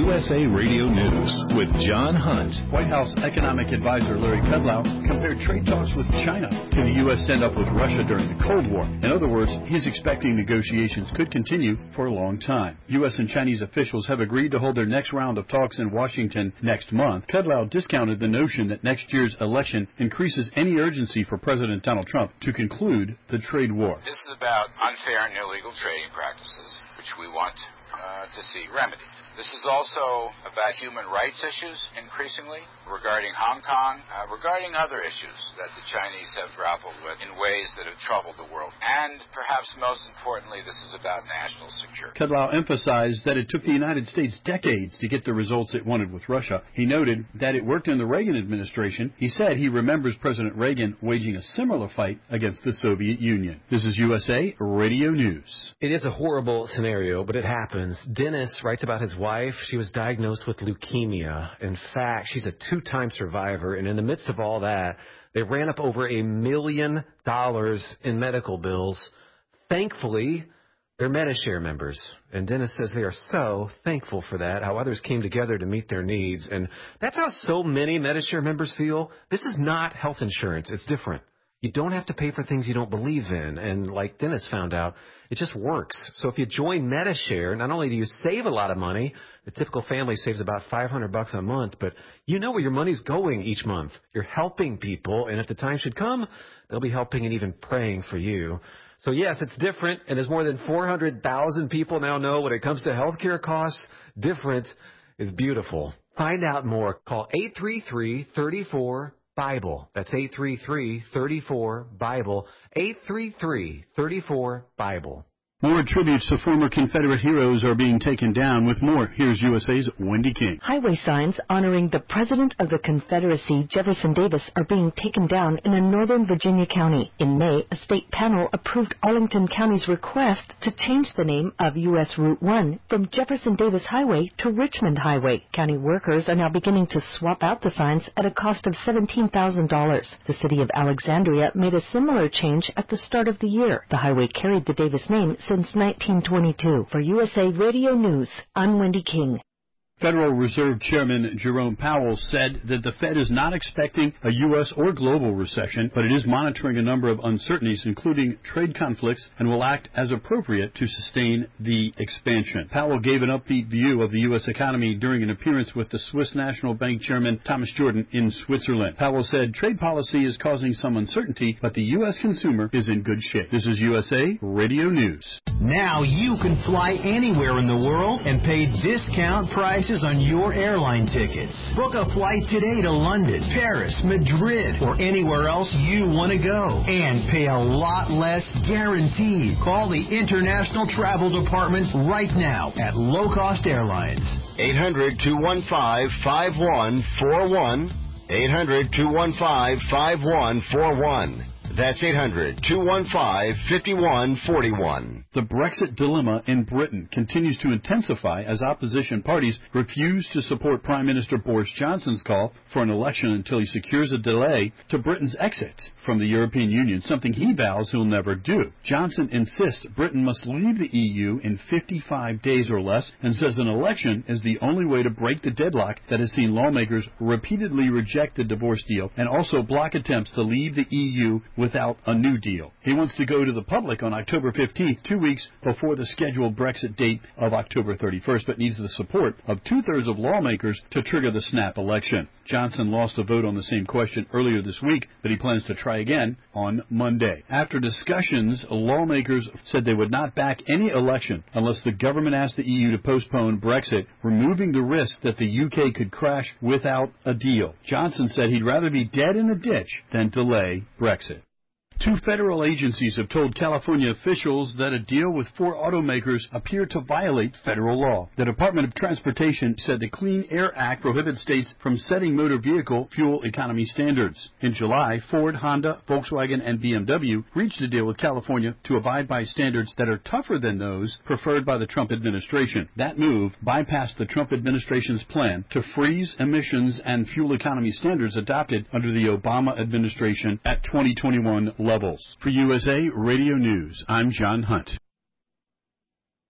USA Radio News with John Hunt. White House economic advisor Larry Kudlow compared trade talks with China to the U.S. stand-up with Russia during the Cold War. In other words, he's expecting negotiations could continue for a long time. U.S. and Chinese officials have agreed to hold their next round of talks in Washington next month. Kudlow discounted the notion that next year's election increases any urgency for President Donald Trump to conclude the trade war. This is about unfair and illegal trading practices, which we want to see remedied. This is also about human rights issues, increasingly, regarding Hong Kong, regarding other issues that the Chinese have grappled with in ways that have troubled the world. And perhaps most importantly, this is about national security. Kudlow emphasized that it took the United States decades to get the results it wanted with Russia. He noted that it worked in the Reagan administration. He said he remembers President Reagan waging a similar fight against the Soviet Union. This is USA Radio News. It is a horrible scenario, but it happens. Dennis writes about his wife. She was diagnosed with leukemia. In fact, she's a two-time survivor, and in the midst of all that, they ran up over $1 million in medical bills. Thankfully, they're Medi-Share members, and Dennis says they are so thankful for that, how others came together to meet their needs, and that's how so many Medi-Share members feel. This is not health insurance. It's different. You don't have to pay for things you don't believe in, and like Dennis found out, it just works. So if you join Medi-Share, not only do you save a lot of money, the typical family saves about $500 a month, but you know where your money's going each month. You're helping people, and if the time should come, they'll be helping and even praying for you. So yes, it's different, and as more than 400,000 people now know when it comes to healthcare costs, different is beautiful. Find out more. Call 833-34-BIBLE. That's 833-34-BIBLE. 833-34-BIBLE. More tributes to former Confederate heroes are being taken down. With more, here's USA's Wendy King. Highway signs honoring the President of the Confederacy, Jefferson Davis, are being taken down in a northern Virginia county. In May, a state panel approved Arlington County's request to change the name of U.S. Route 1 from Jefferson Davis Highway to Richmond Highway. County workers are now beginning to swap out the signs at a cost of $17,000. The city of Alexandria made a similar change at the start of the year. The highway carried the Davis name since 1922. For USA Radio News, I'm Wendy King. Federal Reserve Chairman Jerome Powell said that the Fed is not expecting a U.S. or global recession, but it is monitoring a number of uncertainties, including trade conflicts, and will act as appropriate to sustain the expansion. Powell gave an upbeat view of the U.S. economy during an appearance with the Swiss National Bank Chairman Thomas Jordan in Switzerland. Powell said trade policy is causing some uncertainty, but the U.S. consumer is in good shape. This is USA Radio News. Now you can fly anywhere in the world and pay discount prices on your airline tickets. Book a flight today to London, Paris, Madrid, or anywhere else you want to go. And pay a lot less guaranteed. Call the International Travel Department right now at Low Cost Airlines. 800-215-5141. 800-215-5141. That's 800-215-5141. The Brexit dilemma in Britain continues to intensify as opposition parties refuse to support Prime Minister Boris Johnson's call for an election until he secures a delay to Britain's exit from the European Union, something he vows he'll never do. Johnson insists Britain must leave the EU in 55 days or less and says an election is the only way to break the deadlock that has seen lawmakers repeatedly reject the divorce deal and also block attempts to leave the EU without a new deal. He wants to go to the public on October 15th, 2 weeks before the scheduled Brexit date of October 31st, but needs the support of two-thirds of lawmakers to trigger the snap election. Johnson lost a vote on the same question earlier this week, but he plans to try again on Monday. After discussions, lawmakers said they would not back any election unless the government asked the EU to postpone Brexit, removing the risk that the UK could crash without a deal. Johnson said he'd rather be dead in the ditch than delay Brexit. Two federal agencies have told California officials that a deal with 4 automakers appeared to violate federal law. The Department of Transportation said the Clean Air Act prohibits states from setting motor vehicle fuel economy standards. In July, Ford, Honda, Volkswagen, and BMW reached a deal with California to abide by standards that are tougher than those preferred by the Trump administration. That move bypassed the Trump administration's plan to freeze emissions and fuel economy standards adopted under the Obama administration at 2021 levels. For USA Radio News, I'm John Hunt.